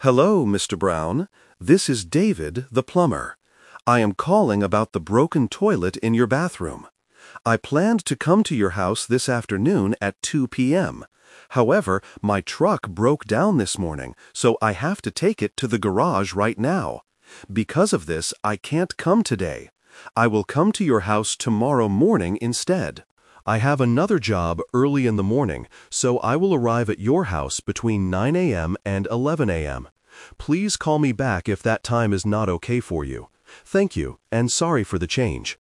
Hello, Mr. Brown. This is David, the plumber. I am calling about the broken toilet in your bathroom. I planned to come to your house this afternoon at 2 p.m. However, my truck broke down this morning, so I have to take it to the garage right now. Because of this, I can't come today. I will come to your house tomorrow morning instead. I have another job early in the morning, so I will arrive at your house between 9 a.m. and 11 a.m. Please call me back if that time is not okay for you. Thank you, and sorry for the change.